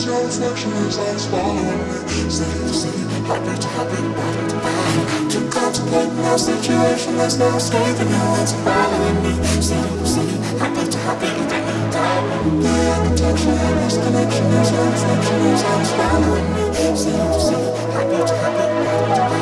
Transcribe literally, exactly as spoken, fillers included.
your reflection as eyes following me. City to city, happy to happy, body to body. To contemplate no situation, there's no escaping you. It's following me. City to city, happy to happy, body to body. The architecture and disconnection is your reflection as eyes following me. City to city, happy to happy, body to body.